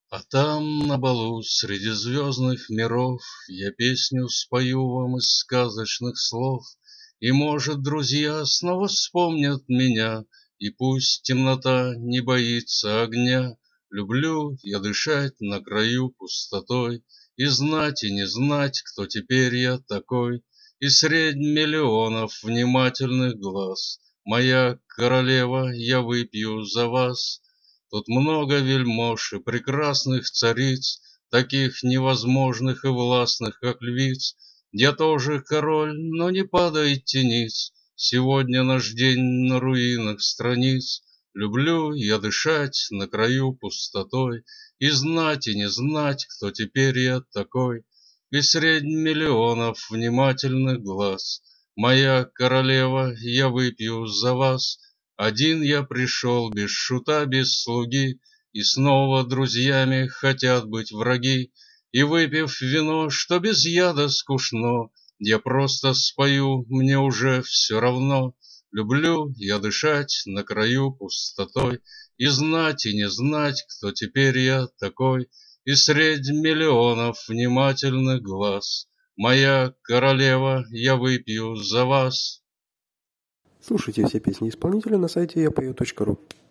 А там, на балу, среди звездных миров, Я песню спою вам из сказочных слов. И, может, друзья снова вспомнят меня, И пусть темнота не боится огня. Люблю я дышать на краю пустотой, И знать и не знать, кто теперь я такой. И средь миллионов внимательных глаз, Моя королева, я выпью за вас. Тут много вельмож и прекрасных цариц, Таких невозможных и властных, как львиц. Я тоже король, но не падайте ниц, Сегодня наш день на руинах страниц. Люблю я дышать на краю пустотой, И знать и не знать, кто теперь я такой. И средь миллионов внимательных глаз, Моя королева, я выпью за вас. Один я пришел без шута, без слуги, И снова друзьями хотят быть враги. И выпив вино, что без яда скучно, Я просто спою, мне уже все равно. Люблю я дышать на краю пустотой, И знать и не знать, кто теперь я такой. И средь миллионов внимательных глаз, Моя королева, я выпью за вас. Слушайте все песни исполнителя на сайте yapою.ru.